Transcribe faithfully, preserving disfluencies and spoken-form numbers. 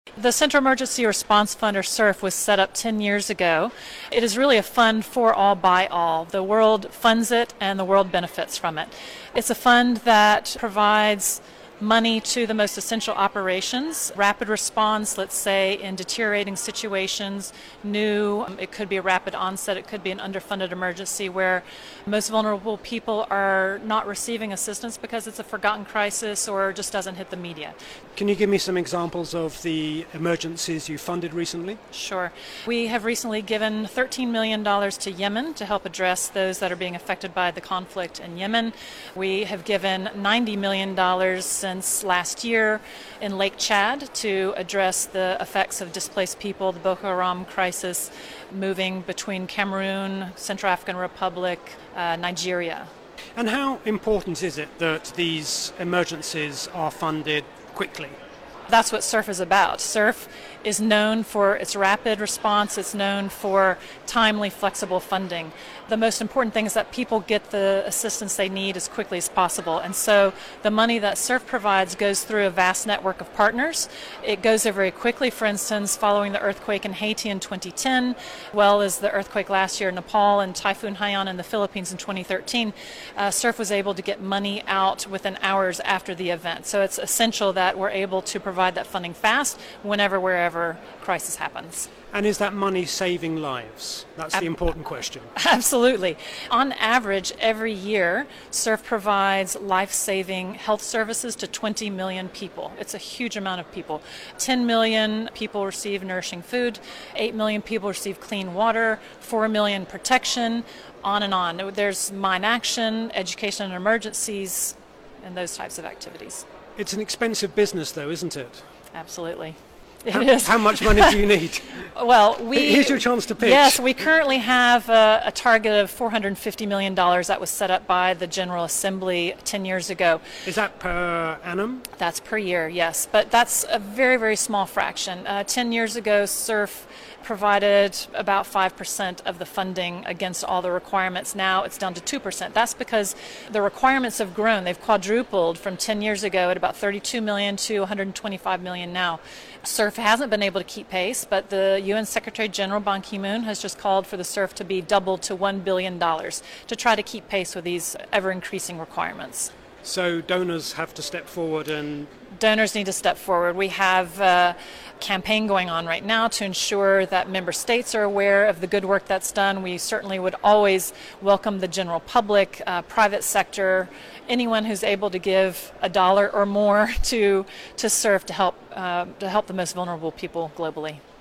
The Central Emergency Response Fund, or CERF, was set up ten years ago. It is really a fund for all by all. The world funds it and the world benefits from it. It's a fund that provides money to the most essential operations, rapid response, let's say, in deteriorating situations, new, it could be a rapid onset, it could be an underfunded emergency where most vulnerable people are not receiving assistance because it's a forgotten crisis or just doesn't hit the media. Can you give me some examples of the emergencies you funded recently? Sure. We have recently given thirteen million dollars to Yemen to help address those that are being affected by the conflict in Yemen. We have given ninety million dollars since last year in Lake Chad to address the effects of displaced people, the Boko Haram crisis, moving between Cameroon, Central African Republic, uh, Nigeria. And how important is it that these emergencies are funded quickly? That's what CERF is about. CERF is known for its rapid response. It's known for timely, flexible funding. The most important thing is that people get the assistance they need as quickly as possible. And so the money that CERF provides goes through a vast network of partners. It goes there very quickly. For instance, following the earthquake in Haiti in twenty ten, well as the earthquake last year in Nepal and Typhoon Haiyan in the Philippines in twenty thirteen, uh, CERF was able to get money out within hours after the event. So it's essential that we're able to provide that funding fast whenever, wherever crisis happens. And is that money saving lives? That's the important question. Absolutely. On average, every year, CERF provides life-saving health services to twenty million people. It's a huge amount of people. ten million people receive nourishing food, eight million people receive clean water, four million protection, on and on. There's mine action, education and emergencies, and those types of activities. It's an expensive business, though, isn't it? Absolutely. It how, is. How much money do you need? Well, we... Here's your chance to pitch. Yes, we currently have a, a target of four hundred fifty million dollars that was set up by the General Assembly ten years ago. Is that per annum? That's per year, yes. But that's a very, very small fraction. Uh, ten years ago, CERF provided about five percent of the funding against all the requirements. Now it's down to two percent. That's because the requirements have grown. They've quadrupled from ten years ago at about thirty-two million to one hundred twenty-five million now. CERF hasn't been able to keep pace, but the U N Secretary General Ban Ki-moon has just called for the CERF to be doubled to one billion dollars to try to keep pace with these ever-increasing requirements. So donors have to step forward and... Donors need to step forward. We have a campaign going on right now to ensure that member states are aware of the good work that's done. We certainly would always welcome the general public, uh, private sector, anyone who's able to give a dollar or more to to CERF to help uh, to help the most vulnerable people globally.